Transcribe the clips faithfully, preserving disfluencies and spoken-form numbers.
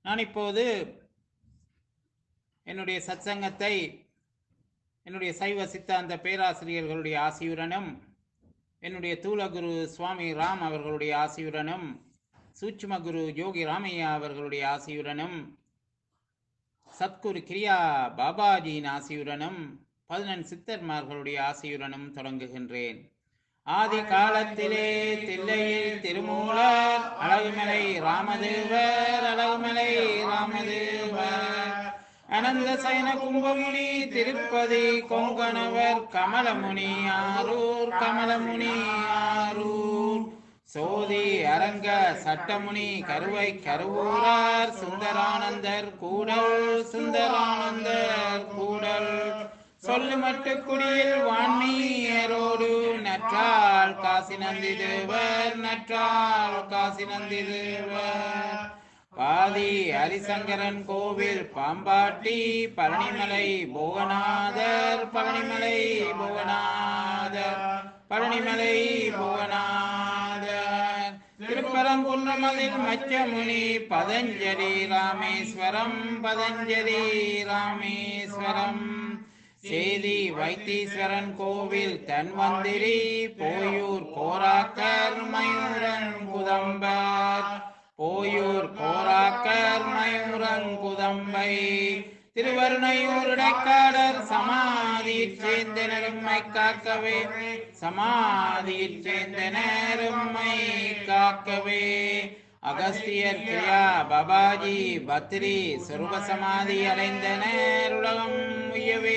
நான் இப்போது என்னுடைய சத்சங்கத்தை என்னுடைய சைவ சித்தாந்த பேராசிரியர்களுடைய ஆசியுடனும் என்னுடைய தூலகுரு சுவாமி ராம் அவர்களுடைய ஆசியுடனும் சூட்சும குரு யோகி ராமையா அவர்களுடைய ஆசியுடனும் சத்குரு கிரியா பாபாஜியின் ஆசியுடனும் பதினெண் சித்தர்மார்களுடைய ஆசியுடனும் தொடங்குகின்றேன். ஆதி காலத்திலே தில்லையில் திருமூலர் அழகுமலை ராமதேவர் அழகுமலை ராமதேவர் அனந்த சயன கும்பமுனி திருப்பதி கொங்கணவர் கமலமுனி ஆரூர் கமலமுனி ஆரூர் சோதி அரங்க சட்டமுனி கருவை கருவூரார் சுந்தரானந்தர் கூடல் சுந்தரானந்தர் கூடல் சொல்லு மட்டு குடியில் வான்மீரோடு நற்றால் காசி நந்தி தேவர் நற்றால் காசி நந்தி தேவர் பாதி ஹரிசங்கரன் கோவில் பாம்பாட்டி பழனிமலை போகநாதர் பழனிமலை போகநாதர் பழனிமலை போகநாதர் திருப்பரங்குன்றமதில் மச்சமுனி பதஞ்சலி ராமேஸ்வரம் பதஞ்சலி ராமேஸ்வரம் சேதி வைத்தீஸ்வரன் கோவில் தன்வந்திரி போயூர் கோராக்கர் மயூரன் குதம்பர் போயூர் கோராக்கர் மயூரன் குதம்பை திருவருணையூர் இடைக்காடர் சமாதியில் சேர்ந்தனரும்மை காக்கவே சமாதியில் சேர்ந்தனரும்மை காக்கவே அகஸ்தியர் கிரியா பாபாஜி பத்ரி சொருப சமாதி அடைந்தனர் உலகம் உயவே.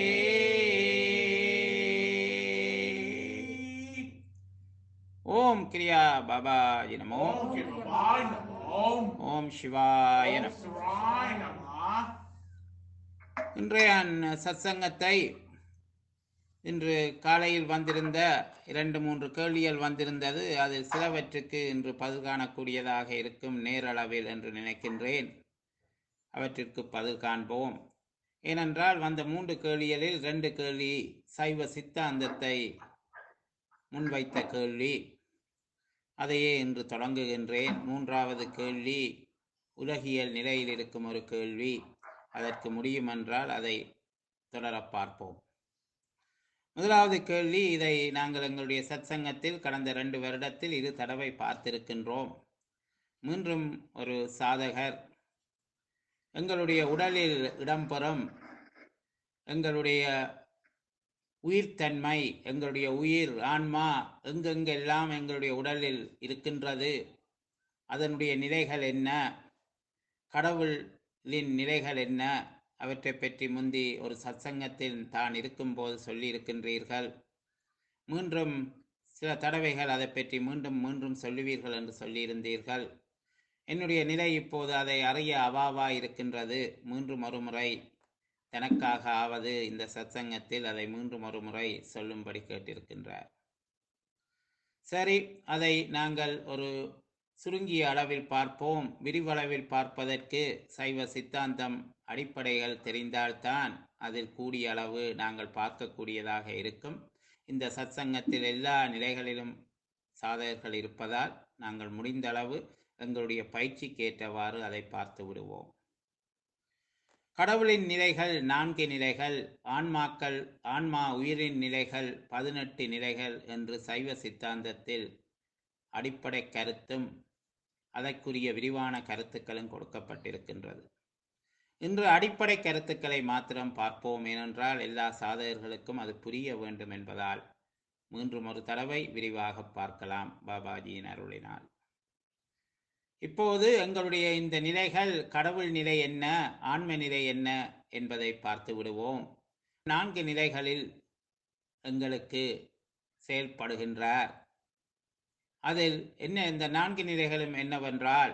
ஓம் கிரியா பாபாஜி நமோ. ஓம் சிவாய நமோ. இன்றைய சத்சங்கத்தை இன்று காலையில் வந்திருந்த இரண்டு மூன்று கேள்விகள் வந்திருந்தது. அதில் சிலவற்றுக்கு இன்று பதில் காணக்கூடியதாக இருக்கும் நேரளவில் என்று நினைக்கின்றேன். அவற்றிற்கு பதில் காண்போம். ஏனென்றால் வந்த மூன்று கேள்விகளில் ரெண்டு கேள்வி சைவ சித்தாந்தத்தை முன்வைத்த கேள்வி. அதையே இன்று தொடங்குகின்றேன். மூன்றாவது கேள்வி உலகியல் நிலையில் இருக்கும் ஒரு கேள்வி. அதற்கு முடியுமென்றால் அதை தொடர பார்ப்போம். முதலாவது கேள்வி, இதை நாங்கள் எங்களுடைய சத்சங்கத்தில் கடந்த ரெண்டு வருடத்தில் இரு தடவை பார்த்திருக்கின்றோம். மீண்டும் ஒரு சாதகர் எங்களுடைய உடலில் இடம்பெறும் எங்களுடைய உயிர்த்தன்மை, எங்களுடைய உயிர் ஆன்மா எங்கெங்கெல்லாம் எங்களுடைய உடலில் இருக்கின்றது, அதனுடைய நிலைகள் என்ன, கடவுளின் நிலைகள் என்ன, அவற்றை பற்றி முந்தி ஒரு சத்சங்கத்தில் தான் இருக்கும்போது சொல்லி இருக்கின்றீர்கள். மீண்டும் சில தடவைகள் அதை பற்றி மீண்டும் மீண்டும் சொல்லுவீர்கள் என்று சொல்லியிருந்தீர்கள். என்னுடைய நிலை இப்போது அதை அறிய அவாவா இருக்கின்றது. மீண்டும் ஒரு முறை தனக்காக ஆவது இந்த சத்சங்கத்தில் அதை மீண்டும் ஒரு முறை சொல்லும்படி கேட்டிருக்கின்றார். சரி, அதை நாங்கள் ஒரு சுருங்கிய அளவில் பார்ப்போம். விரிவளவில் பார்ப்பதற்கு சைவ சித்தாந்தம் அடிப்படைகள் தெரிந்தால்தான் அதில் கூடிய அளவு நாங்கள் பார்க்கக்கூடியதாக இருக்கும். இந்த சத்சங்கத்தில் எல்லா நிலைகளிலும் சாதகர்கள் இருப்பதால் நாங்கள் முடிந்த அளவு எங்களுடைய பயிற்சிக்கு ஏற்றவாறு அதை பார்த்து விடுவோம். கடவுளின் நிலைகள் நான்கு நிலைகள், ஆன்மாக்கள் ஆன்மா உயிரின் நிலைகள் பதினெட்டு நிலைகள் என்று சைவ சித்தாந்தத்தில் அடிப்படை கருத்தும் அதற்குரிய விரிவான கருத்துக்களும் கொடுக்கப்பட்டிருக்கின்றது. இன்று அடிப்படை கருத்துக்களை மாத்திரம் பார்ப்போம். ஏனென்றால் எல்லா சாதகர்களுக்கும் அது புரிய வேண்டும் என்பதால் மீண்டும் ஒரு தடவை விரிவாக பார்க்கலாம் பாபாஜியின் அருளினால். இப்போது எங்களுடைய இந்த நிலைகள், கடவுள் நிலை என்ன, ஆன்ம நிலை என்ன என்பதை பார்த்து விடுவோம். நான்கு நிலைகளில் எங்களுக்கு செயல்படுகின்றார். அதில் என்ன, இந்த நான்கு நிலைகளும் என்னவென்றால்,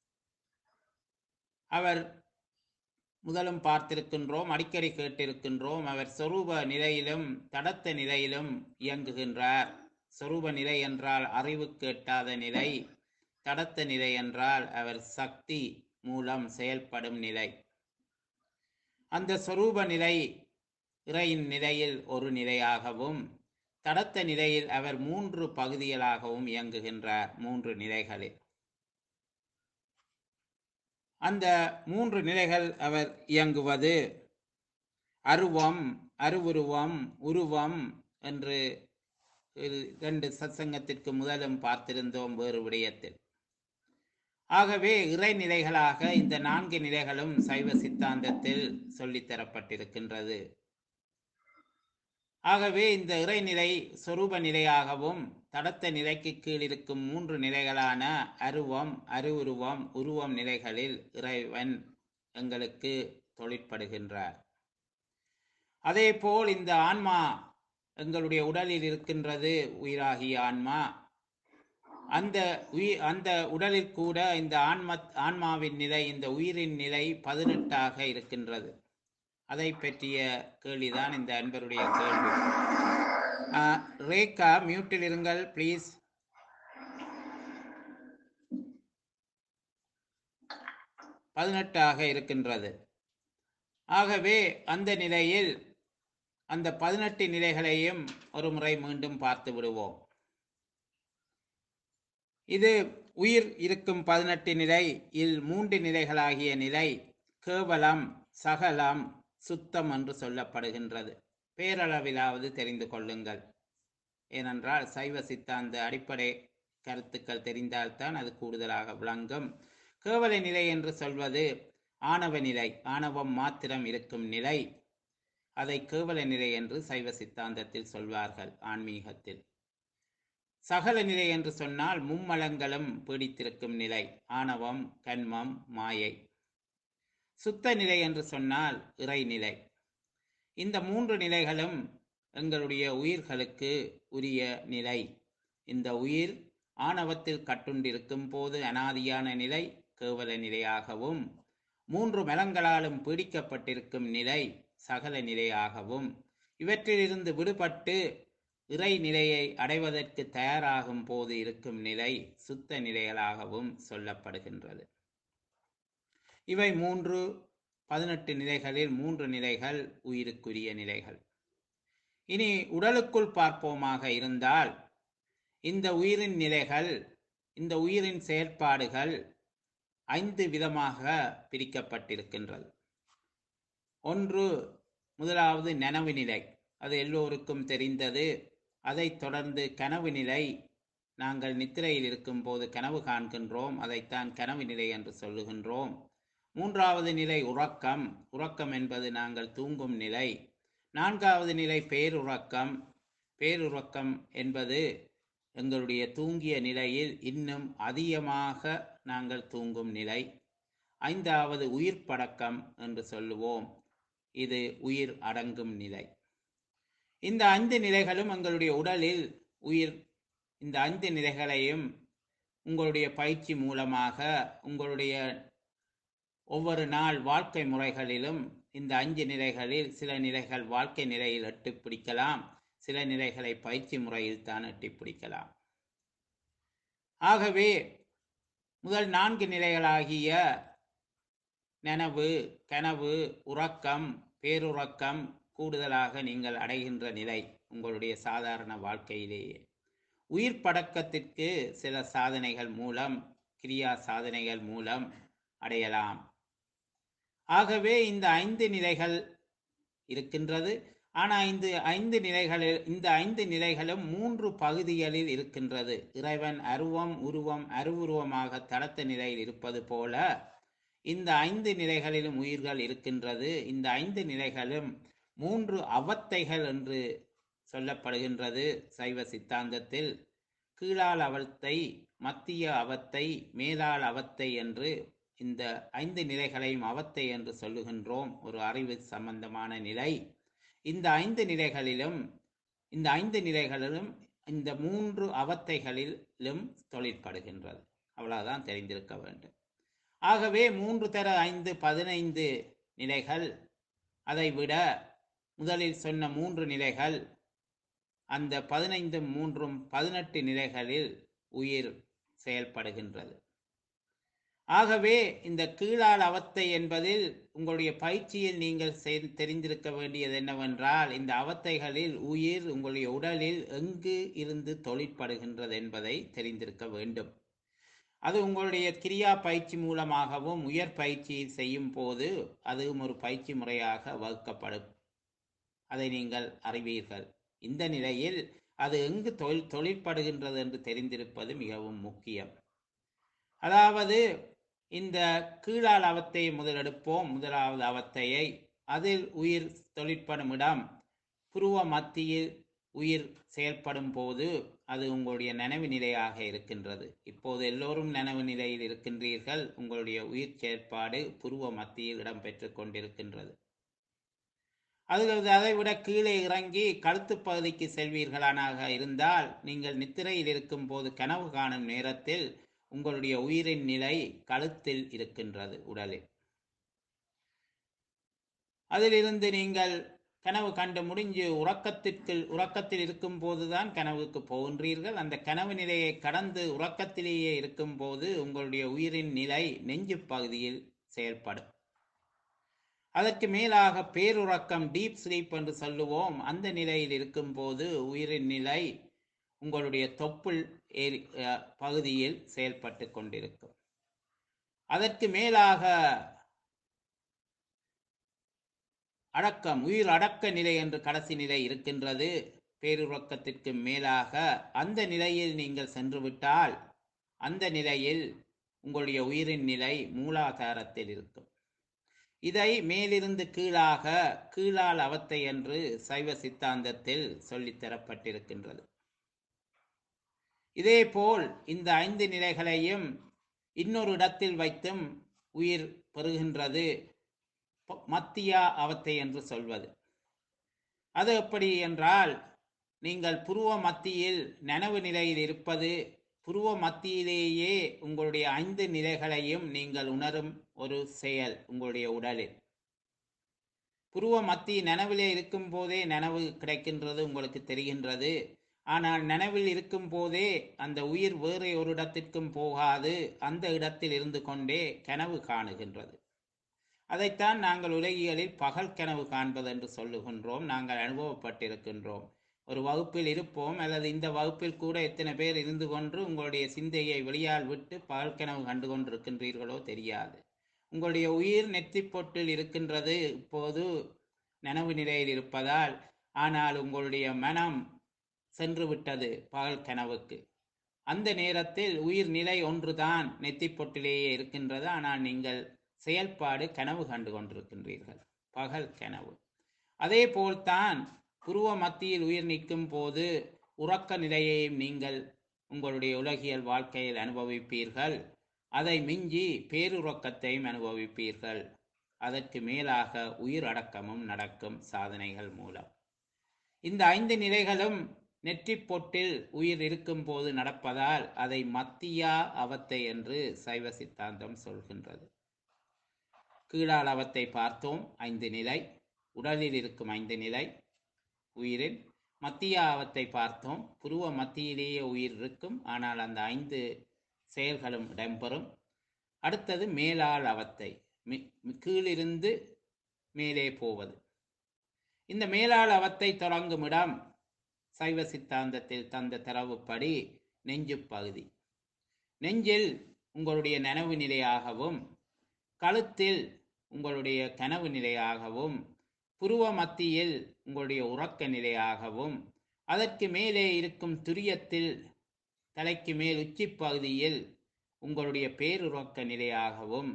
அவர் முதலும் பார்த்திருக்கின்றோம், அடிக்கடி கேட்டிருக்கின்றோம், அவர் சொரூப நிலையிலும் தடத்த நிலையிலும் இயங்குகின்றார். சொரூப நிலை என்றால் அறிவுக்கு எட்டாத நிலை, தடத்த நிலை என்றால் அவர் சக்தி மூலம் செயல்படும் நிலை. அந்த சொரூப நிலை இறையின் நிலையில் ஒரு நிலையாகவும், தடத்த நிலையில் அவர் மூன்று பகுதிகளாகவும் இயங்குகின்றார். மூன்று நிலைகளில் அந்த மூன்று நிலைகள் அவர் இயங்குவது அருவம், அருவுருவம், உருவம் என்று இரு- இரண்டு சத்சங்கத்திற்கு முதலும் பார்த்திருந்தோம் வேறு விடயத்தில். ஆகவே இறைநிலைகளாக இந்த நான்கு நிலைகளும் சைவ சித்தாந்தத்தில் சொல்லித் தரப்பட்டிருக்கின்றது. ஆகவே இந்த இறைநிலை சொரூப நிலையாகவும் தடத்த நிலைக்கு கீழ் இருக்கும் மூன்று நிலைகளான அருவம், அருவுருவம், உருவம் நிலைகளில் இறைவன் எங்களுக்கு தொழிற்படுகின்றார். அதேபோல் இந்த ஆன்மா எங்களுடைய உடலில் இருக்கின்றது, உயிராகிய ஆன்மா. அந்த உயிர் அந்த உடலில் கூட இந்த ஆன்ம ஆன்மாவின் நிலை, இந்த உயிரின் நிலை பதினெட்டாக இருக்கின்றது. அதை பற்றிய கேள்விதான் இந்த அன்பருடைய கேள்வி. ஆஹ், ரேகா மியூட்டில் இருங்கள் ப்ளீஸ். பதினெட்டாக இருக்கின்றது. ஆகவே அந்த நிலையில் அந்த பதினெட்டு நிலைகளையும் ஒரு முறை மீண்டும் பார்த்து விடுவோம். இது உயிர் இருக்கும் பதினெட்டு நிலை இல் மூன்று நிலைகளாகிய நிலை கேவலம், சகலம், சுத்தம் என்று சொல்லப்படுகின்றது. பேரளவிலாவது தெரிந்து கொள்ளுங்கள். ஏனென்றால் சைவ சித்தாந்த அடிப்படை கருத்துக்கள் தெரிந்தால்தான் அது கூடுதலாக விளங்கும். கேவல நிலை என்று சொல்வது ஆணவ நிலை, ஆணவம் மாத்திரம் இருக்கும் நிலை. அதை கேவல நிலை என்று சைவ சித்தாந்தத்தில் சொல்வார்கள், ஆன்மீகத்தில். சகல நிலை என்று சொன்னால் மும்மலங்களும் பீடித்திருக்கும் நிலை, ஆணவம், கன்மம், மாயை. சுத்த நிலை என்று சொன்னால் இறைநிலை. இந்த மூன்று நிலைகளும் எங்களுடைய உயிர்களுக்கு உரிய நிலை. இந்த உயிர் ஆணவத்தில் கட்டுண்டிருக்கும் போது அனாதியான நிலை கேவல நிலையாகவும், மூன்று மலங்களாலும் பீடிக்கப்பட்டிருக்கும் நிலை சகல நிலையாகவும், இவற்றிலிருந்து விடுபட்டு இறை நிலையை அடைவதற்கு தயாராகும் போது இருக்கும் நிலை சுத்த நிலைகளாகவும் சொல்லப்படுகின்றது. இவை மூன்று பதினெட்டு நிலைகளில் மூன்று நிலைகள் உயிருக்குரிய நிலைகள். இனி உடலுக்குள் பார்ப்போமாக இருந்தால், இந்த உயிரின் நிலைகள், இந்த உயிரின் செயற்பாடுகள் ஐந்து விதமாக பிரிக்கப்பட்டிருக்கின்றது. ஒன்று, முதலாவது நனவு நிலை. அது எல்லோருக்கும் தெரிந்தது. அதைத் தொடர்ந்து கனவு நிலை. நாங்கள் நித்திரையில் இருக்கும் போது கனவு காண்கின்றோம், அதைத்தான் கனவு நிலை என்று சொல்லுகின்றோம். மூன்றாவது நிலை உறக்கம். உறக்கம் என்பது நாங்கள் தூங்கும் நிலை. நான்காவது நிலை பேருறக்கம். பேருறக்கம் என்பது எங்களுடைய தூங்கிய நிலையில் இன்னும் அதிகமாக நாங்கள் தூங்கும் நிலை. ஐந்தாவது உயிர் படக்கம் என்று சொல்லுவோம். இது உயிர் அடங்கும் நிலை. இந்த ஐந்து நிலைகளும் எங்களுடைய உடலில் உயிர், இந்த ஐந்து நிலைகளையும் உங்களுடைய பயிற்சி மூலமாக உங்களுடைய ஒவ்வொரு நாள் வாழ்க்கை முறைகளிலும் இந்த அஞ்சு நிலைகளில் சில நிலைகள் வாழ்க்கை நிலையில் எட்டி பிடிக்கலாம், சில நிலைகளை பயிற்சி முறையில் தான் எட்டி பிடிக்கலாம். ஆகவே முதல் நான்கு நிலைகளாகிய நனவு, கனவு, உறக்கம், பேருறக்கம் கூடுதலாக நீங்கள் அடைகின்ற நிலை உங்களுடைய சாதாரண வாழ்க்கையிலேயே. உயிர் படக்கத்திற்கு சில சாதனைகள் மூலம், கிரியா சாதனைகள் மூலம் அடையலாம். ஆகவே இந்த ஐந்து நிலைகள் இருக்கின்றது. ஆனால் இந்த ஐந்து நிலைகளில் இந்த ஐந்து நிலைகளும் மூன்று பகுதிகளில் இருக்கின்றது. இறைவன் அருவம், உருவம், அருவுருவமாக தடத்த நிலையில் இருப்பது போல இந்த ஐந்து நிலைகளிலும் உயிர்கள் இருக்கின்றது. இந்த ஐந்து நிலைகளும் மூன்று அவத்தைகள் என்று சொல்லப்படுகின்றது சைவ சித்தாந்தத்தில். கீழால் அவத்தை, மத்திய அவத்தை, மேலால் அவத்தை என்று இந்த ஐந்து நிலைகளையும் அவத்தை என்று சொல்லுகின்றோம். ஒரு அறிவு சம்பந்தமான நிலை. இந்த ஐந்து நிலைகளிலும் இந்த ஐந்து நிலைகளிலும் இந்த மூன்று அவத்தைகளிலும் தொழிற்படுகின்றது. அவ்வளவுதான் தெரிந்திருக்க வேண்டும். ஆகவே மூன்று தர ஐந்து பதினைந்து நிலைகள். அதை விட முதலில் சொன்ன மூன்று நிலைகள், அந்த பதினைந்து மூன்றும் பதினெட்டு நிலைகளில் உயிர் செயல்படுகின்றது. ஆகவே இந்த கீழால் அவத்தை என்பதில் உங்களுடைய பயிற்சியில் நீங்கள் தெரிந்திருக்க வேண்டியது என்னவென்றால், இந்த அவத்தைகளில் உயிர் உங்களுடைய உடலில் எங்கு இருந்து தொழிற்படுகின்றது என்பதை தெரிந்திருக்க வேண்டும். அது உங்களுடைய கிரியா பயிற்சி மூலமாகவும் உயர் பயிற்சி செய்யும் போது அதுவும் ஒரு பயிற்சி முறையாக வகுக்கப்படும். அதை நீங்கள் அறிவீர்கள். இந்த நிலையில் அது எங்கு தொழில் தொழிற்படுகின்றது என்று தெரிந்திருப்பது மிகவும் முக்கியம். அதாவது இந்த கீழால் அவத்தையை முதலெடுப்போம். முதலாவது அவத்தையை, அதில் உயிர் தொழிற்படும் இடம் புருவ மத்தியில் உயிர் செயல்படும் போது அது உங்களுடைய நனவு நிலையாக இருக்கின்றது. இப்போது எல்லோரும் நனவு நிலையில் இருக்கின்றீர்கள். உங்களுடைய உயிர் செயற்பாடு புருவ மத்தியில் இடம்பெற்று கொண்டிருக்கின்றது. அதில் அதை விட கீழே இறங்கி கழுத்து பகுதிக்கு செல்வீர்களானாக இருந்தால், நீங்கள் நித்திரையில் இருக்கும் போது கனவு காணும் நேரத்தில் உங்களுடைய உயிரின் நிலை கழுத்தில் இருக்கின்றது, உடலில். அதிலிருந்து நீங்கள் கனவு கண்டு முடிஞ்சு உறக்கத்திற்கு உறக்கத்தில் இருக்கும் போதுதான் கனவுக்கு போகின்றீர்கள். அந்த கனவு நிலையை கடந்து உறக்கத்திலேயே இருக்கும் போது உங்களுடைய உயிரின் நிலை நெஞ்சு பகுதியில் செயல்படும். அதற்கு மேலாக பேருறக்கம், டீப் ஸ்லீப் என்று சொல்லுவோம். அந்த நிலையில் இருக்கும் போது உயிரின் நிலை உங்களுடைய தொப்புள் ஏரி பகுதியில் செயல்பட்டு கொண்டிருக்கும். அதற்கு மேலாக அடக்கம், உயிர் அடக்க நிலை என்று கடைசி நிலை இருக்கின்றது. பேருறக்கத்திற்கு மேலாக அந்த நிலையில் நீங்கள் சென்று விட்டால் அந்த நிலையில் உங்களுடைய உயிரின் நிலை மூலாதாரத்தில் இருக்கும். இதை மேலிருந்து கீழாக கீழால் அவத்தை என்று சைவ சித்தாந்தத்தில் சொல்லித்தரப்பட்டிருக்கின்றது. இதேபோல் இந்த ஐந்து நிலைகளையும் இன்னொரு இடத்தில் வைத்தும் உயிர் பெறுகின்றது, மத்தியா அவத்தை என்று சொல்வது. அது எப்படி என்றால், நீங்கள் புருவ மத்தியில் நனவு நிலையில் இருப்பது, புருவ மத்தியிலேயே உங்களுடைய ஐந்து நிலைகளையும் நீங்கள் உணரும் ஒரு செயல் உங்களுடைய உடலில். புருவ மத்தி நனவிலே இருக்கும் போதே நனவு கிடைக்கின்றது, உங்களுக்கு தெரிகின்றது. ஆனால் நனவில் இருக்கும் போதே அந்த உயிர் வேறு ஒரு இடத்திற்கும் போகாது, அந்த இடத்தில் இருந்து கொண்டே கனவு காணுகின்றது. அதைத்தான் நாங்கள் உலகியலில் பகல் கனவு காண்பது என்று சொல்லுகின்றோம். நாங்கள் அனுபவப்பட்டிருக்கின்றோம். ஒரு வகுப்பில் இருப்போம், அல்லது இந்த வகுப்பில் கூட எத்தனை பேர் இருந்து கொண்டு உங்களுடைய சிந்தையை வெளியால் விட்டு பகல் கனவு கண்டு கொண்டிருக்கின்றீர்களோ தெரியாது. உங்களுடைய உயிர் நெற்றி பொட்டில் இருக்கின்றது இப்போது நனவு நிலையில் இருப்பதால். ஆனால் உங்களுடைய மனம் சென்று விட்டது பகல் கனவுக்கு. அந்த நேரத்தில் உயிர் நிலை ஒன்றுதான் நெத்தி பொட்டிலேயே இருக்கின்றது. ஆனால் நீங்கள் செயல்பாடு கனவு கண்டு கொண்டிருக்கின்றீர்கள், பகல் கனவு. அதே போல்தான் புருவ மத்தியில் உயிர் நிற்கும் போது உறக்க நிலையையும் நீங்கள் உங்களுடைய உலகியல் வாழ்க்கையில் அனுபவிப்பீர்கள். அதை மிஞ்சி பேருறக்கத்தையும் அனுபவிப்பீர்கள். அதற்கு மேலாக உயிர் அடக்கமும் நடக்கும் சாதனைகள் மூலம். இந்த ஐந்து நிலைகளும் நெற்றி பொட்டில் உயிர் இருக்கும் போது நடப்பதால் அதை மத்தியா அவத்தை என்று சைவ சித்தாந்தம் சொல்கின்றது. கீழால் அவத்தை பார்த்தோம், ஐந்து நிலை, உடலில் இருக்கும் ஐந்து நிலை உயிரில். மத்தியா அவத்தை பார்த்தோம், புருவ மத்தியிலேயே உயிர் இருக்கும், ஆனால் அந்த ஐந்து செயல்களும் இடம்பெறும். அடுத்தது மேலால் அவத்தை, கீழிருந்து மேலே போவது. இந்த மேலால் அவத்தை தொடங்கும் இடம் சைவ சித்தாந்தத்தில் தந்த தரவுப்படி நெஞ்சு பகுதி. நெஞ்சில் உங்களுடைய நனவு நிலையாகவும், கழுத்தில் உங்களுடைய கனவு நிலையாகவும், புருவ மத்தியில் உங்களுடைய உறக்க நிலையாகவும், அதற்கு மேலே இருக்கும் துரியத்தில் தலைக்கு மேல் உச்சி பகுதியில் உங்களுடைய பேருறக்க நிலையாகவும்,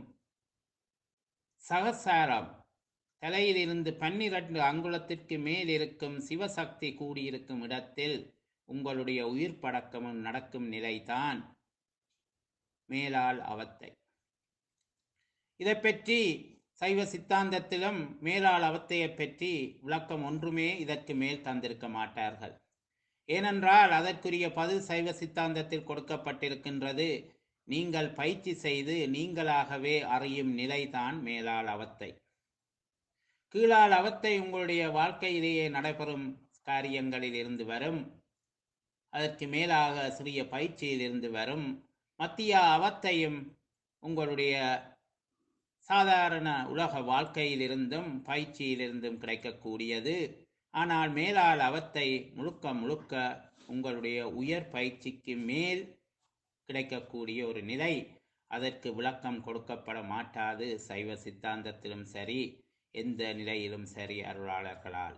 சகசாரம் தலையிலிருந்து பன்னிரண்டு அங்குலத்திற்கு மேல் இருக்கும் சிவசக்தி கூடியிருக்கும் இடத்தில் உங்களுடைய உயிர் படக்கமும் நடக்கும் நிலைதான் மேலால் அவத்தை. இதை பற்றி சைவ சித்தாந்தத்திலும் மேலால் அவத்தையை பற்றி விளக்கம் ஒன்றுமே இதற்கு மேல் தந்திருக்க மாட்டார்கள். ஏனென்றால் அதற்குரிய பதில் சைவ சித்தாந்தத்தில் கொடுக்கப்பட்டிருக்கின்றது. நீங்கள் பயிற்சி செய்து நீங்களாகவே அறியும் நிலைதான் மேலால் அவத்தை. கீழால் அவத்தை உங்களுடைய வாழ்க்கையிலேயே நடைபெறும் காரியங்களில் இருந்து வரும். அதற்கு மேலாக சிறிய பயிற்சியில் இருந்து வரும். மத்திய அவத்தையும் உங்களுடைய சாதாரண உலக வாழ்க்கையிலிருந்தும் பயிற்சியிலிருந்தும் கிடைக்கக்கூடியது. ஆனால் மேலால் அவத்தை முழுக்க முழுக்க உங்களுடைய உயர் பயிற்சிக்கு மேல் கிடைக்கக்கூடிய ஒரு நிலை. அதற்கு விளக்கம் கொடுக்கப்பட மாட்டாது சைவ சித்தாந்தத்திலும் சரி, எந்த நிலையிலும் சரி, அருளாளர்களால்.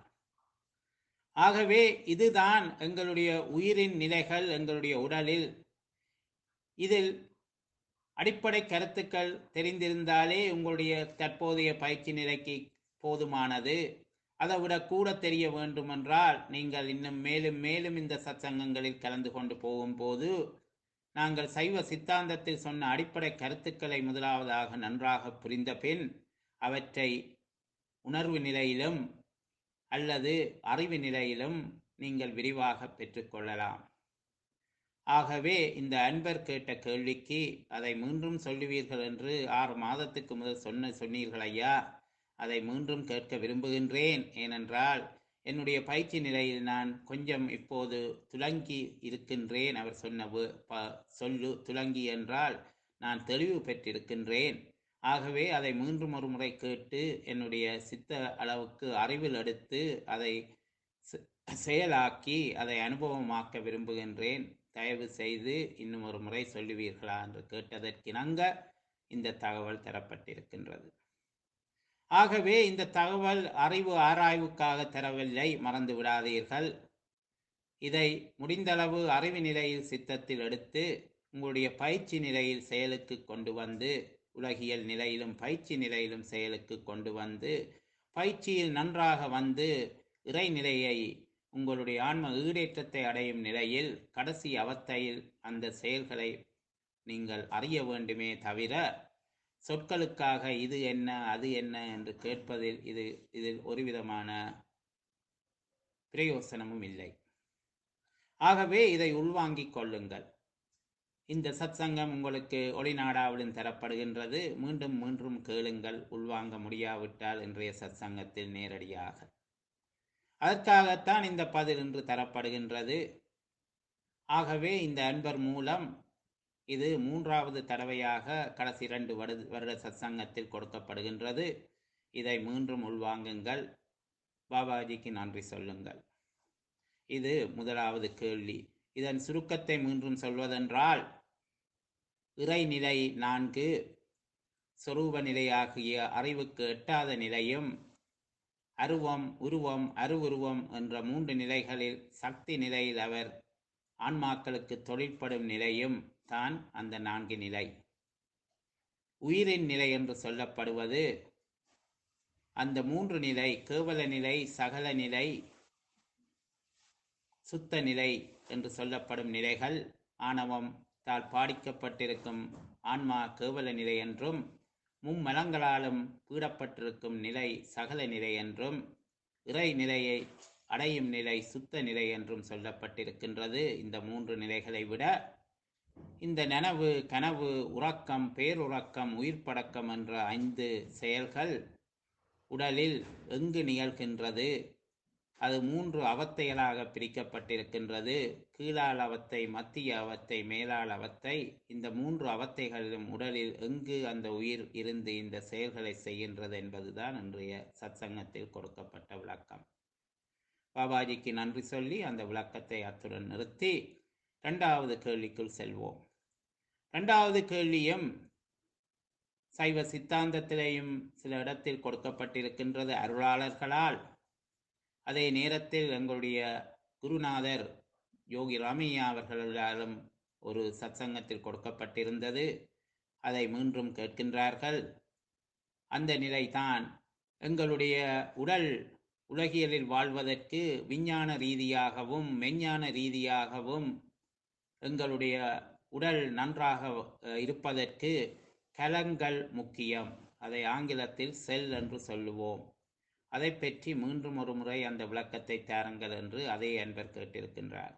ஆகவே இதுதான் எங்களுடைய உயிரின் நிலைகள் எங்களுடைய உடலில். இதில் அடிப்படை கருத்துக்கள் தெரிந்திருந்தாலே உங்களுடைய தற்போதைய பயிற்சி நிலைக்கு போதுமானது. அதை விட கூட தெரிய வேண்டுமென்றால் நீங்கள் இன்னும் மேலும் மேலும் இந்த சத்சங்கங்களில் கலந்து கொண்டு போகும்போது நாங்கள் சைவ சித்தாந்தத்தில் சொன்ன அடிப்படை கருத்துக்களை முதலாவதாக நன்றாக புரிந்த பின் அவற்றை உணர்வு நிலையிலும் அல்லது அறிவு நிலையிலும் நீங்கள் விரிவாக பெற்றுக்கொள்ளலாம். ஆகவே இந்த அன்பர் கேட்ட கேள்விக்கு அதை மீண்டும் சொல்லுவீர்கள் என்று ஆறு மாதத்துக்கு முதல் சொன்ன சொன்னீர்கள் ஐயா. அதை மீண்டும் கேட்க விரும்புகின்றேன். ஏனென்றால் என்னுடைய பயிற்சி நிலையில் நான் கொஞ்சம் இப்போது துலங்கி இருக்கின்றேன். அவர் சொன்ன சொல்லு துலங்கி என்றால் நான் தெளிவு பெற்றிருக்கின்றேன். ஆகவே அதை மீண்டும் ஒரு முறை கேட்டு என்னுடைய சித்த அளவுக்கு அறிவில் எடுத்து அதை செயலாக்கி அதை அனுபவமாக்க விரும்புகின்றேன். தயவு செய்து இன்னும் ஒரு முறை சொல்லுவீர்களா என்று கேட்டதற்கிணங்க இந்த தகவல் தரப்பட்டிருக்கின்றது. ஆகவே இந்த தகவல் அறிவு ஆராய்வுக்காக தரவில்லை, மறந்து விடாதீர்கள். இதை முடிந்தளவு அறிவு நிலையில் சித்தத்தில் எடுத்து உங்களுடைய பயிற்சி நிலையில் செயலுக்கு கொண்டு வந்து, உலகியல் நிலையிலும் பயிற்சி நிலையிலும் செயலுக்கு கொண்டு வந்து, பயிற்சியில் நன்றாக வந்து இறைநிலையை உங்களுடைய ஆன்ம ஈடேற்றத்தை அடையும் நிலையில் கடைசி அவத்தையில் அந்த செயல்களை நீங்கள் அறிய வேண்டுமே தவிர சொற்களுக்காக இது என்ன அது என்ன என்று கேட்பதில் இது இதில் ஒரு விதமான பிரயோசனமும் இல்லை. ஆகவே இதை உள்வாங்கிக் கொள்ளுங்கள். இந்த சத்சங்கம் உங்களுக்கு ஒளிநாடாவிலும் தரப்படுகின்றது. மீண்டும் மீண்டும் கேளுங்கள், உள்வாங்க முடியாவிட்டால் இன்றைய சத்சங்கத்தில் நேரடியாக. அதற்காகத்தான் இந்த பதில் இன்று தரப்படுகின்றது. ஆகவே இந்த அன்பர் மூலம் இது மூன்றாவது தடவையாக கடைசி இரண்டு வருட சத்சங்கத்தில் கொடுக்கப்படுகின்றது. இதை மீண்டும் உள்வாங்குங்கள், பாபாஜிக்கு நன்றி சொல்லுங்கள். இது முதலாவது கேள்வி. இதன் சுருக்கத்தை மீண்டும் சொல்வதென்றால், இறைநிலை நான்கு, சொரூப நிலையாகிய அறிவுக்கு எட்டாத நிலையும், அருவம் உருவம் அருவுருவம் என்ற மூன்று நிலைகளில் சக்தி நிலையில் அவர் ஆன்மாக்களுக்கு தொழிற்படும் நிலையும் தான் அந்த நான்கு நிலை. உயிரின் நிலை என்று சொல்லப்படுவது அந்த மூன்று நிலை, கேவல நிலை, சகல நிலை, சுத்த நிலை என்று சொல்லப்படும் நிலைகள். ஆணவம் தால் பாதிக்கப்பட்டிருக்கும் ஆன்மா கேவல நிலை என்றும், மும்மலங்களாலும் பீடப்பட்டிருக்கும் நிலை சகல நிலை என்றும், இறை நிலையை அடையும் நிலை சுத்த நிலை என்றும் சொல்லப்பட்டிருக்கின்றது. இந்த மூன்று நிலைகளை விட இந்த நனவு, கனவு, உறக்கம், பேருறக்கம், உயிர்ப்படக்கம் என்ற ஐந்து செயல்கள் உடலில் எங்கு நிகழ்கின்றது? அது மூன்று அவத்தைகளாக பிரிக்கப்பட்டிருக்கின்றது. கீழால் அவத்தை, மத்திய அவத்தை, மேலால் அவத்தை. இந்த மூன்று அவத்தைகளிலும் உடலில் எங்கு அந்த உயிர் இருந்து இந்த செயல்களை செய்கின்றது என்பதுதான் இன்றைய சத்சங்கத்தில் கொடுக்கப்பட்ட விளக்கம். பாபாஜிக்கு நன்றி சொல்லி அந்த விளக்கத்தை அத்துடன் நிறுத்தி இரண்டாவது கேள்விக்குள் செல்வோம். இரண்டாவது கேள்வியும் சைவ சித்தாந்தத்திலேயும் சில இடத்தில் கொடுக்கப்பட்டிருக்கின்றது அருளாளர்களால். அதே நேரத்தில் எங்களுடைய குருநாதர் யோகி ராமையா அவர்களாலும் ஒரு சத்சங்கத்தில் கொடுக்கப்பட்டிருந்தது. அதை மீண்டும் கேட்கின்றார்கள். அந்த நிலைதான் எங்களுடைய உடல் உலகியலில் வாழ்வதற்கு விஞ்ஞான ரீதியாகவும் மெஞ்ஞான ரீதியாகவும் எங்களுடைய உடல் நன்றாக இருப்பதற்கு கலங்கள் முக்கியம். அதை ஆங்கிலத்தில் செல் என்று சொல்லுவோம். அதை பற்றி மீண்டும் ஒரு முறை அந்த விளக்கத்தை தாருங்கள் என்று அதே அன்பர் கேட்டிருக்கின்றார்.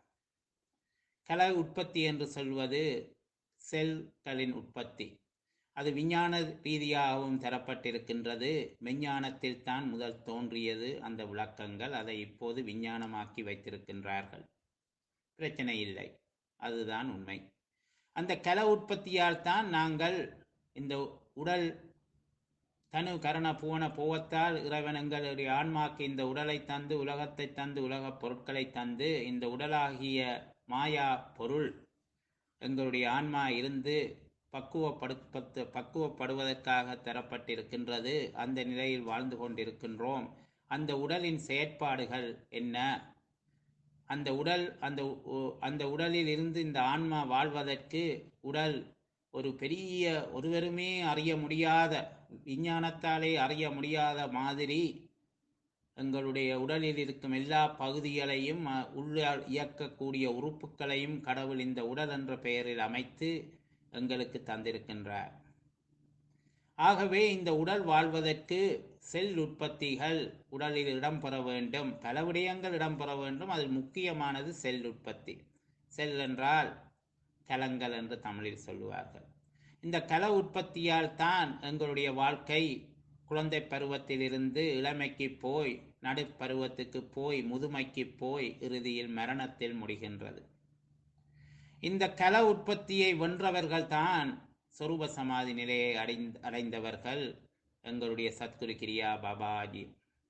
கல உற்பத்தி என்று சொல்வது செல்களின் உற்பத்தி. அது விஞ்ஞான ரீதியாகவும் தரப்பட்டிருக்கின்றது. மெஞ்ஞானத்தில் தான் முதல் தோன்றியது அந்த விளக்கங்கள். அதை இப்போது விஞ்ஞானமாக்கி வைத்திருக்கின்றார்கள். பிரச்சனை இல்லை, அதுதான் உண்மை. அந்த கல உற்பத்தியால் தான் நாங்கள் இந்த உடல் தனு கரண பூவன போவத்தால் இறைவன் எங்களுடைய ஆன்மாக்கு இந்த உடலை தந்து, உலகத்தை தந்து, உலகப் பொருட்களை தந்து, இந்த உடலாகிய மாயா பொருள் எங்களுடைய ஆன்மா இருந்து பக்குவப்படுத்த பக்குவப்படுவதற்காக தரப்பட்டிருக்கின்றது. அந்த நிலையில் வாழ்ந்து கொண்டிருக்கின்றோம். அந்த உடலின் செயற்பாடுகள் என்ன? அந்த உடல் அந்த உ- அந்த உடலில் இருந்து இந்த ஆன்மா வாழ்வதற்கு உடல் ஒரு பெரிய ஒருவருமே அறிய முடியாத, விஞ்ஞானத்தாலே அறிய முடியாத மாதிரி எங்களுடைய உடலில் இருக்கும் எல்லா பகுதிகளையும் அ, உள்ள இயக்கக்கூடிய உறுப்புகளையும் கடவுள் இந்த உடல் என்ற பெயரில் அமைத்து எங்களுக்கு தந்திருக்கின்றார். ஆகவே இந்த உடல் வாழ்வதற்கு செல் உற்பத்திகள் உடலில் இடம்பெற வேண்டும். பல விடயங்கள் இடம்பெற வேண்டும். அதில் முக்கியமானது செல் உற்பத்தி. செல் என்றால் கலங்கள் என்று தமிழில் சொல்லுவார்கள். இந்த கல உற்பத்தியால் தான் எங்களுடைய வாழ்க்கை குழந்தை பருவத்திலிருந்து இளமைக்கு போய், நடுப்பருவத்துக்கு போய், முதுமைக்கு போய், இறுதியில் மரணத்தில் முடிகின்றது. இந்த கல உற்பத்தியை வென்றவர்கள் தான் சொரூப சமாதி நிலையை அடைந்த அடைந்தவர்கள் எங்களுடைய சத்குரு கிரியா பாபாஜி.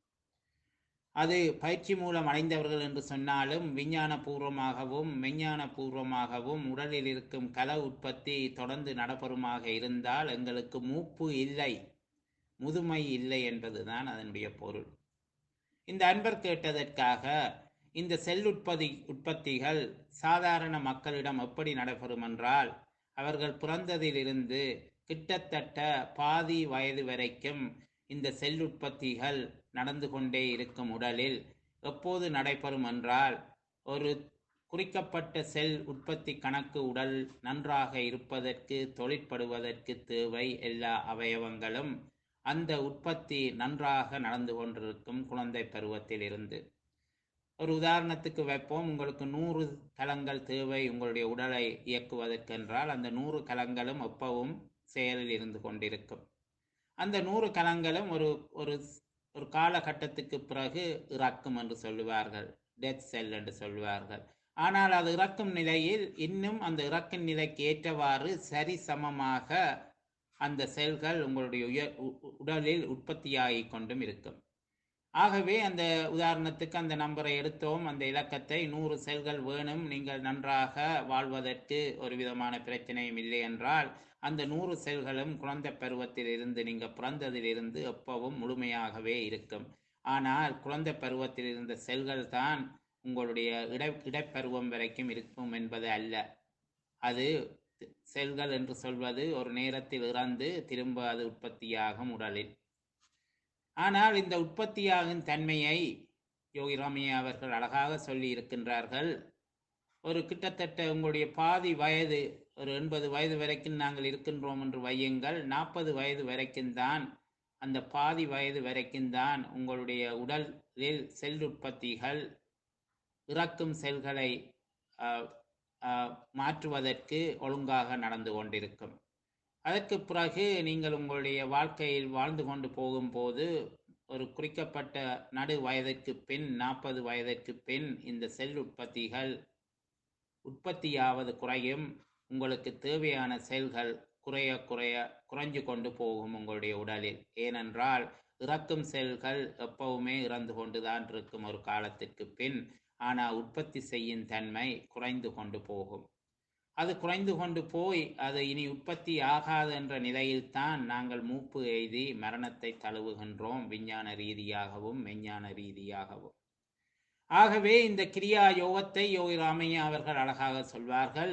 அது பயிற்சி மூலம் அடைந்தவர்கள் என்று சொன்னாலும் விஞ்ஞான பூர்வமாகவும் மெஞ்ஞான பூர்வமாகவும் உடலில் இருக்கும் கல உற்பத்தி தொடர்ந்து நடைபெறுமாக இருந்தால் எங்களுக்கு மூப்பு இல்லை, முதுமை இல்லை என்பதுதான் அதனுடைய பொருள். இந்த அன்பர் கேட்டதற்காக இந்த செல் உற்பத்தி உற்பத்திகள் சாதாரண மக்களிடம் எப்படி நடைபெறும் என்றால், அவர்கள் பிறந்ததிலிருந்து கிட்டத்தட்ட பாதி வயது வரைக்கும் இந்த செல் உற்பத்திகள் நடந்து கொண்டே இருக்கும் உடலில். எப்போது நடைபெறும் என்றால், ஒரு குறிக்கப்பட்ட செல் உற்பத்தி கணக்கு உடல் நன்றாக இருப்பதற்கு, தொழிற்படுவதற்கு தேவை எல்லா அவயவங்களும் அந்த உற்பத்தி நன்றாக நடந்து கொண்டிருக்கும் குழந்தை பருவத்தில் இருந்து. ஒரு உதாரணத்துக்கு வைப்போம். உங்களுக்கு நூறு கலங்கள் தேவை உங்களுடைய உடலை இயக்குவதற்கென்றால், அந்த நூறு கலங்களும் எப்பவும் செயலில் இருந்து கொண்டிருக்கும். அந்த நூறு கலங்களும் ஒரு ஒரு ஒரு காலகட்டத்துக்கு பிறகு இறக்கும் என்று சொல்லுவார்கள், டெத் செல் என்று சொல்லுவார்கள். ஆனால் அது இறக்கும் நிலையில் இன்னும் அந்த இறக்கும் நிலைக்கு ஏற்றவாறு சரி சமமாக அந்த செல்கள் உங்களுடைய உயர் உ- உ- உடலில் உற்பத்தியாகிக் கொண்டும் இருக்கும். ஆகவே அந்த உதாரணத்துக்கு அந்த நம்பரை எடுத்தோம், அந்த இலக்கத்தை, நூறு செல்கள் வேணும் நீங்கள் நன்றாக வாழ்வதற்கு, ஒரு விதமான பிரச்சனையும் இல்லை என்றால், அந்த நூறு செல்களும் குழந்தை பருவத்தில் இருந்து, நீங்கள் பிறந்ததிலிருந்து எப்பவும் முழுமையாகவே இருக்கும். ஆனால் குழந்தை பருவத்தில் இருந்த செல்கள் தான் உங்களுடைய இடை இடைப்பருவம் வரைக்கும் இருக்கும் என்பது அல்ல. அது செல்கள் என்று சொல்வது ஒரு நேரத்தில் இறந்து திரும்ப அது உற்பத்தியாகும் உடலில். ஆனால் இந்த உற்பத்தியாகும் தன்மையை யோகி ராமையா அவர்கள் அழகாக சொல்லி இருக்கின்றார்கள். ஒரு கிட்டத்தட்ட உங்களுடைய பாதி வயது, ஒரு எண்பது வயது வரைக்கும் நாங்கள் இருக்கின்றோம் என்று வையுங்கள். நாற்பது வயது வரைக்கும் தான், அந்த பாதி வயது வரைக்கும் தான் உங்களுடைய உடலில் செல் உற்பத்திகள் இறக்கும் செல்களை ஆஹ், ஆஹ், மாற்றுவதற்கு ஒழுங்காக நடந்து கொண்டிருக்கும். அதற்கு பிறகு நீங்கள் உங்களுடைய வாழ்க்கையில் வாழ்ந்து கொண்டு போகும்போது, ஒரு குறிக்கப்பட்ட நடு வயதிற்கு பின், நாற்பது வயதிற்கு பின் இந்த செல் உற்பத்திகள் உற்பத்தியாவது குறையும். உங்களுக்கு தேவையான செல்கள் குறைய குறைய குறைஞ்சு கொண்டு போகும் உங்களுடைய உடலில். ஏனென்றால் இறக்கும் செல்கள் எப்பவுமே இறந்து கொண்டுதான் இருக்கும் ஒரு காலத்திற்கு பின். ஆனால் உற்பத்தி செய்யும் தன்மை குறைந்து கொண்டு போகும். அது குறைந்து கொண்டு போய் அது இனி உற்பத்தி ஆகாது என்ற நிலையில்தான் நாங்கள் மூப்பு எய்தி மரணத்தை தழுவுகின்றோம், விஞ்ஞான ரீதியாகவும் மெஞ்ஞான ரீதியாகவும். ஆகவே இந்த கிரியா யோகத்தை யோகி ராமையா அவர்கள் அழகாக சொல்வார்கள்.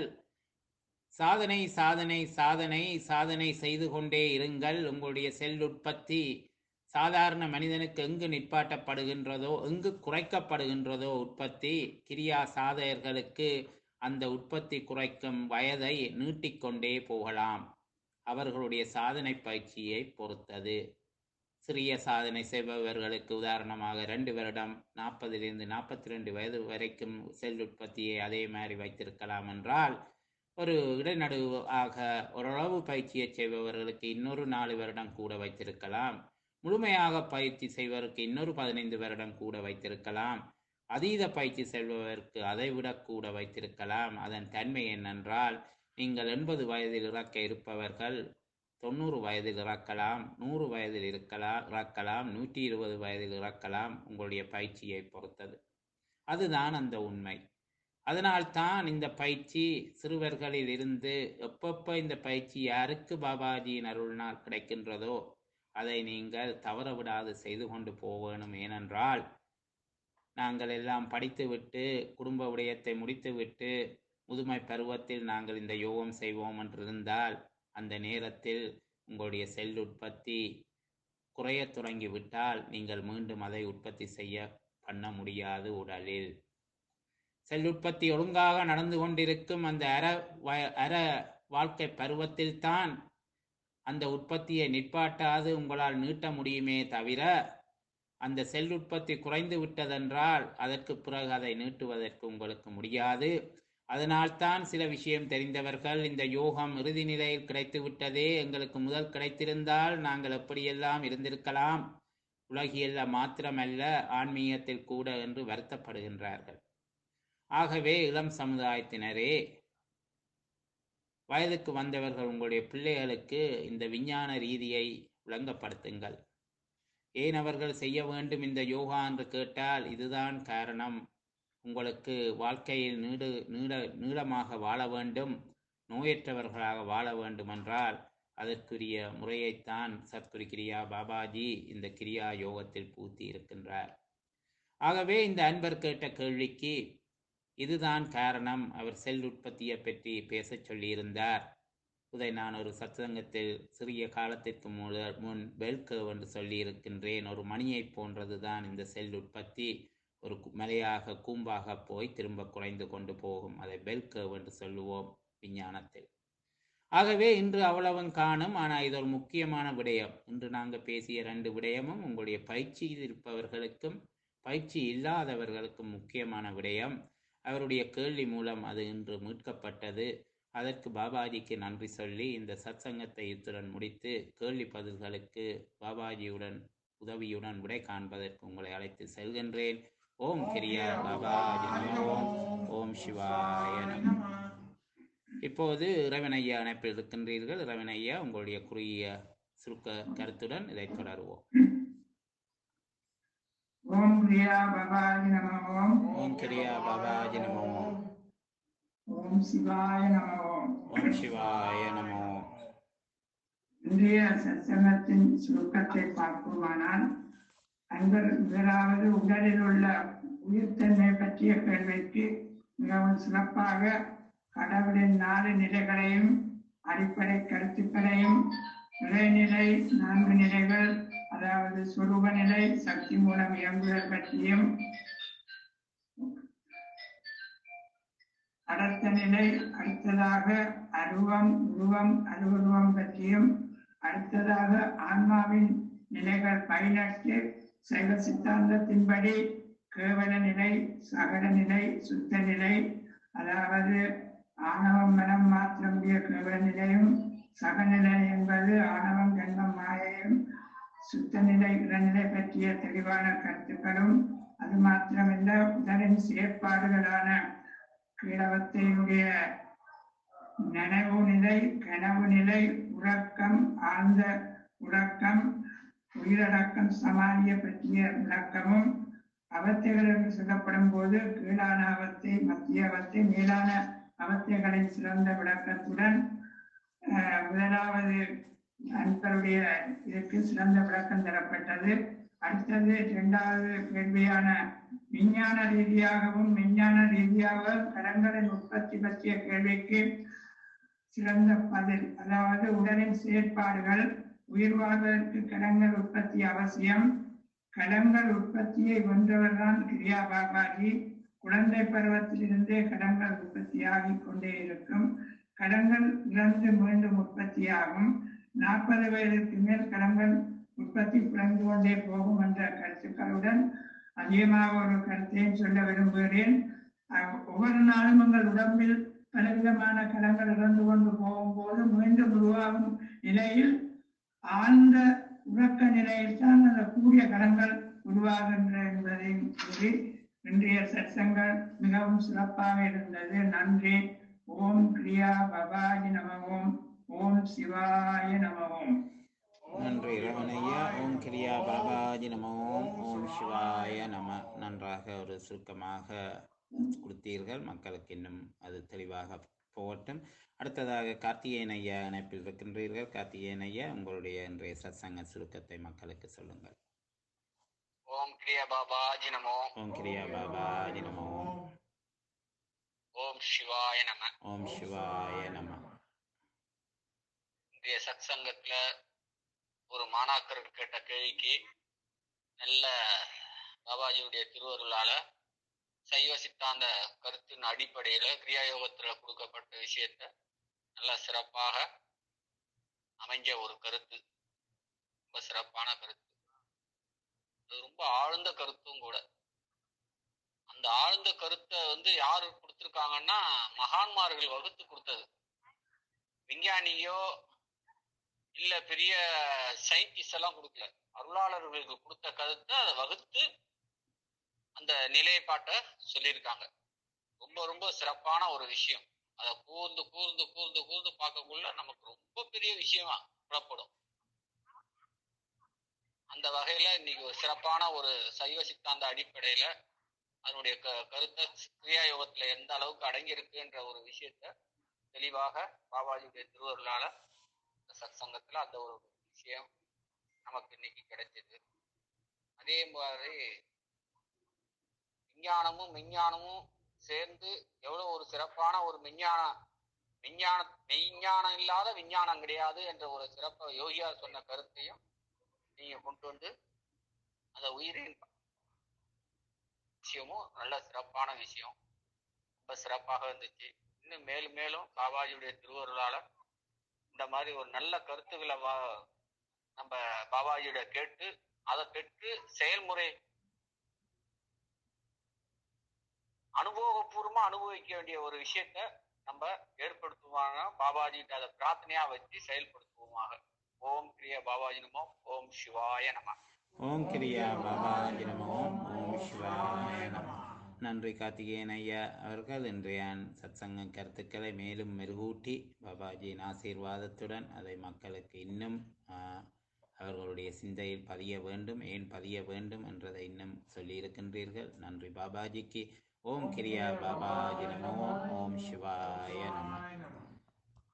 சாதனை சாதனை சாதனை சாதனை செய்து கொண்டே இருங்கள். உங்களுடைய செல் உற்பத்தி சாதாரண மனிதனுக்கு எங்கு நிற்பாட்டப்படுகின்றதோ, எங்கு குறைக்கப்படுகின்றதோ உற்பத்தி, கிரியா சாதகர்களுக்கு அந்த உற்பத்தி குறைக்கும் வயதை நீட்டிக்கொண்டே போகலாம், அவர்களுடைய சாதனை பயிற்சியை பொறுத்தது. சிறிய சாதனை செய்பவர்களுக்கு உதாரணமாக ரெண்டு வருடம் நாற்பதிலிருந்து நாற்பத்தி ரெண்டு வயது வரைக்கும் செல் உற்பத்தியை அதே மாதிரி வைத்திருக்கலாம் என்றால், ஒரு இடைநடு ஆக ஓரளவு பயிற்சியை செய்பவர்களுக்கு இன்னொரு நாலு வருடம் கூட வைத்திருக்கலாம். முழுமையாக பயிற்சி செய்வதற்கு இன்னொரு பதினைந்து வருடம் கூட வைத்திருக்கலாம். அதீத பயிற்சி செல்பவருக்கு அதை விட கூட வைத்திருக்கலாம். அதன் தன்மை என்னென்றால், நீங்கள் எண்பது வயதில் இறக்க இருப்பவர்கள் தொண்ணூறு வயதில் இறக்கலாம், நூறு வயதில் இருக்கலாம் இறக்கலாம், நூற்றி இருபது வயதில் இறக்கலாம், உங்களுடைய பயிற்சியை பொறுத்தது. அதுதான் அந்த உண்மை. அதனால்தான் இந்த பயிற்சி சிறுவர்களில் இருந்து எப்பப்ப இந்த பயிற்சி யாருக்கு பாபாஜியின் அருள்னால் கிடைக்கின்றதோ அதை நீங்கள் தவற விடாது செய்து கொண்டு போக வேணும். ஏனென்றால் நாங்கள் எல்லாம் படித்துவிட்டு குடும்ப விடயத்தை முடித்துவிட்டு முதுமை பருவத்தில் நாங்கள் இந்த யோகம் செய்வோம் என்றிருந்தால் அந்த நேரத்தில் உங்களுடைய செல் உற்பத்தி குறையத் தொடங்கிவிட்டால் நீங்கள் மீண்டும் அதை உற்பத்தி செய்ய பண்ண முடியாது. உடலில் செல் உற்பத்தி ஒழுங்காக நடந்து கொண்டிருக்கும் அந்த அற வ- அற வாழ்க்கை பருவத்தில் தான் அந்த உற்பத்தியை நிற்பாட்டாது உங்களால் நீட்ட முடியுமே தவிர அந்த செல் உற்பத்தி குறைந்து விட்டதென்றால் அதற்கு பிறகு அதை நீட்டுவதற்கு உங்களுக்கு முடியாது. அதனால்தான் சில விஷயம் தெரிந்தவர்கள் இந்த யோகம் இறுதி நிலையில் கிடைத்து விட்டதே, எங்களுக்கு முதல் கிடைத்திருந்தால் நாங்கள் எப்படியெல்லாம் இருந்திருக்கலாம், உலகியல்ல மாத்திரமல்ல ஆன்மீகத்தில் கூட என்று வருத்தப்படுகின்றார்கள். ஆகவே இளம் சமுதாயத்தினரே, வயதுக்கு வந்தவர்கள் உங்களுடைய பிள்ளைகளுக்கு இந்த விஞ்ஞான ரீதியை விளங்கப்படுத்துங்கள். ஏன் அவர்கள் செய்ய வேண்டும் இந்த யோகா என்று கேட்டால் இதுதான் காரணம். உங்களுக்கு வாழ்க்கையில் நீடு நீட நீளமாக வாழ வேண்டும், நோயற்றவர்களாக வாழ வேண்டும் என்றால் அதற்குரிய முறையைத்தான் சத்குரு கிரியா பாபாஜி இந்த கிரியா யோகத்தில் பூத்தி இருக்கின்றார். ஆகவே இந்த அன்பர் கேட்ட கேள்விக்கு இதுதான் காரணம். அவர் செல் உற்பத்தியை பற்றி பேசச் சொல்லியிருந்தார். இதை நான் ஒரு சத்சங்கத்தில் சிறிய காலத்திற்கு முதல் முன் பெல்கர்வ் என்று சொல்லி இருக்கின்றேன். ஒரு மணியை போன்றதுதான் இந்த செல் உற்பத்தி. ஒரு கு- மலையாக கூம்பாக போய் திரும்ப குறைந்து கொண்டு போகும். அதை பெல்கர்வ் என்று சொல்லுவோம் விஞ்ஞானத்தில். ஆகவே இன்று அவ்வளவும் காணும். ஆனால் இது ஒரு முக்கியமான விடயம். இன்று நாங்கள் பேசிய ரெண்டு விடயமும் உங்களுடைய பயிற்சியில் இருப்பவர்களுக்கும் பயிற்சி இல்லாதவர்களுக்கும் முக்கியமான விடயம். அவருடைய கேள்வி மூலம் அது இன்று மீட்கப்பட்டது. அதற்கு பாபாஜிக்கு நன்றி சொல்லி இந்த சத்சங்கத்தை இத்துடன் முடித்து கேள்வி பதில்களுக்கு பாபாஜியுடன் உதவியுடன் விடை காண்பதற்கு உங்களை அழைத்து செல்கின்றேன். ஓம் கிரியா பாபாஜி நமோ. ஓம் சிவாய நமோ. இப்போது இறைவனையா அணைப்பில் இருக்கின்றீர்கள். இறைவனையா, உங்களுடைய குறுகிய சுருக்க கருத்துடன் இதை தொடருவோம். ஓம் கிரியா பாபாஜி நமோ. ஓம் கிரியா பாபாஜி நமோ. ஓம் சிவாய நமோ. ஓம் சிவாய நமோ. இன்றைய சத்சங்கத்தின் சுருக்கத்தை பார்ப்போமானால், அன்பர் முதலாவது உடலில் உள்ள உயிர்த்தன்மை பற்றிய கேள்விக்கு மிகவும் சிறப்பாக கடவுளின் நாலு நிலைகளையும் அடிப்படை கருத்துக்களையும் இறைநிலை நான்கு நிலைகள், அதாவது சொரூப நிலை, சக்தி மூலம் இயங்குதல் பற்றியும், அடுத்த நிலை அடுத்ததாக அருவம் உருவம் அருவுருவம் பற்றியும், அடுத்ததாக ஆன்மாவின் நிலைகள் பதினெட்டு சைவ சித்தாந்தத்தின்படி கேவல நிலை, சகல நிலை, சுத்த நிலை, அதாவது ஆணவம் மனம் மாற்றமுடைய கேவல நிலையும், சகநிலை என்பது ஆணவம் கண்மம் மாயையும், சுத்த நிலை இளநிலை பற்றிய தெளிவான கருத்துக்களும், அது மாத்திரமல்ல உடலின் செயற்பாடுகளான கீழவத்தையினுடைய நனவு நிலை, கனவு நிலை, உறக்கம், ஆழ்ந்த உறக்கம், உயிரடக்கம், சமாதிய பற்றிய விளக்கமும், அவத்தைகள் என்று சொல்லப்படும் போது கீழான அவத்தை, மத்திய அவத்தை, மேலான அவத்தைகளின் சிறந்த விளக்கத்துடன் அஹ், முதலாவது அன்பருடைய இதற்கு சிறந்த விளக்கம் தரப்பட்டது. அடுத்தது இரண்டாவது கேள்வியான விஞ்ஞான ரீதியாகவும் விஞ்ஞான ரீதியாக கலங்களின் உற்பத்தி பற்றிய கேள்விக்கு சிறந்த பதில். அதாவது உடலின் செயற்பாடுகள், உயிர் வாழ்வதற்கு கடங்கள் உற்பத்தி அவசியம். கடங்கள் உற்பத்தியை வென்றவர்தான் கிரியா பாபாஜி. குழந்தை பருவத்திலிருந்தே கடங்கள் உற்பத்தியாகி கொண்டே இருக்கும். கடங்கள் இறந்து மீண்டும் உற்பத்தியாகும். நாற்பது வயதுக்கு மேல் கடங்கள் உற்பத்தி குறைந்து கொண்டே போகும் என்ற கருத்துக்களுடன் அதிகமாக ஒரு கருத்தையும் சொல்ல விரும்புகிறேன். ஒவ்வொரு நாளும் உங்கள் உடம்பில் பலவிதமான கடங்கள் இறந்து கொண்டு போகும்போது மீண்டும் உருவாகும் நிலையில் ஆழ்ந்த உறக்க நிலையில் தான் அந்த கூடிய கடங்கள் உருவாகின்ற என்பதையும் கூறி இன்றைய சத்சங்கள் மிகவும் சிறப்பாக இருந்தது. நன்றி. ஓம் கிரியா பாபாஜி நமவோம். ஓம் சிவாய நமவோம். நன்றி ரமணையா. ஓம் கிரியா பாபாஜி நமோ. ஓம் சிவாய நம. நன்றாக ஒரு சுருக்கமாக கொடுத்தீர்கள். மக்களுக்கு இன்னும் அது தெளிவாக போகட்டும். அடுத்ததாக கார்த்திகேயன் ஐயா இணைப்பில் இருக்கின்றீர்கள். கார்த்திகேயன் ஐயா, உங்களுடைய இன்றைய சத்சங்க சுருக்கத்தை மக்களுக்கு சொல்லுங்கள். ஓம் கிரியா பாபாஜி நமோ. ஓம் கிரியா பாபாஜி நமோ. ஓம் சிவாய நம. ஓம் சிவாய நம. இன்றைய சத்சங்கத்துல ஒரு மாணாக்கர் கேட்ட கேள்விக்கு நல்ல பாபாஜியுடைய திருவருளால சைவ சித்தாந்த கருத்தின் அடிப்படையில கிரியாயோகத்துல கொடுக்கப்பட்ட விஷயத்த நல்ல சிறப்பாக அமைஞ்ச ஒரு கருத்து. ரொம்ப சிறப்பான கருத்து. அது ரொம்ப ஆழ்ந்த கருத்தும் கூட. அந்த ஆழ்ந்த கருத்தை வந்து யாரு கொடுத்திருக்காங்கன்னா மகான்மார்கள் வகுத்து கொடுத்தது. விஞ்ஞானியோ இல்ல பெரிய சயின்டிஸ்ட் எல்லாம் கொடுக்கல. அருளாளர்களுக்கு கொடுத்த கருத்தை அதை வகுத்து அந்த நிலைப்பாட்டை சொல்லியிருக்காங்க. ரொம்ப ரொம்ப சிறப்பான ஒரு விஷயம். அதை கூர்ந்து கூர்ந்து கூர்ந்து கூர்ந்து பார்க்கக்குள்ள நமக்கு ரொம்ப பெரிய விஷயமா புலப்படும். அந்த வகையில இன்னைக்கு ஒரு சிறப்பான ஒரு சைவ சித்தாந்த அடிப்படையில அதனுடைய க கருத்தை கிரியா யோகத்துல எந்த அளவுக்கு அடங்கி இருக்குன்ற ஒரு விஷயத்த தெளிவாக பாபாஜியுடைய திருவருளால சத் சங்கத்துல அந்த ஒரு விஷயம் நமக்கு இன்னைக்கு கிடைச்சது. அதே மாதிரி விஞ்ஞானமும் விஞ்ஞானமும் சேர்ந்து எவ்வளவு ஒரு சிறப்பான ஒரு விஞ்ஞான விஞ்ஞான மெய்ஞானம் இல்லாத விஞ்ஞானம் கிடையாது என்ற ஒரு சிறப்ப யோகியார் சொன்ன கருத்தையும் நீங்க கொண்டு வந்து அந்த உயிரின் விஷயமும் நல்ல சிறப்பான விஷயம். ரொம்ப சிறப்பாக இருந்துச்சு. இன்னும் மேலும் மேலும் பாபாஜியுடைய திருவருளால இந்த மாதிரி ஒரு நல்ல கருத்துக்களை வா நம்ம பாபாஜியோட கேட்டு அதை பெற்று செயல்முறை அனுபவபூர்வமா அனுபவிக்க வேண்டிய ஒரு விஷயத்த நம்ம ஏற்படுத்துவாங்க. பாபாஜிட்ட அதை பிரார்த்தனையா வச்சு செயல்படுத்துவோமாக. ஓம் கிரியா பாபாஜி நமோ. ஓம் சிவாய நம. ஓம் கிரியா பாபாஜி நமோ. ஓம் சிவாய நம. நன்றி கார்த்திகேயன் ஐயா அவர்கள் இன்றைய சத்சங்க கருத்துக்களை மேலும் மெருகூட்டி பாபாஜியின் ஆசீர்வாதத்துடன் அதை மக்களுக்கு இன்னும் அவர்களுடைய சிந்தையில் பதிய வேண்டும், ஏன் பதிய வேண்டும் என்றதை இன்னும் சொல்லியிருக்கின்றீர்கள். நன்றி பாபாஜிக்கு. ஓம் கிரியா பாபாஜி நமோ. ஓம் சிவாய நம.